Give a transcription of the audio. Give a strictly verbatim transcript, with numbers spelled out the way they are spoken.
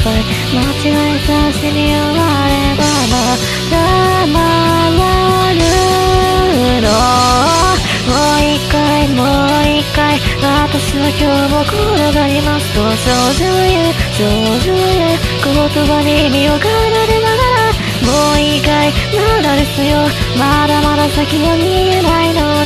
回間違えさせに終わればまだ回るの。もう一回もう一回私は今日も転がりますと少女へ少女へ言葉に意味を変えられながらもう一回まだですよ、まだまだ先は見えないの。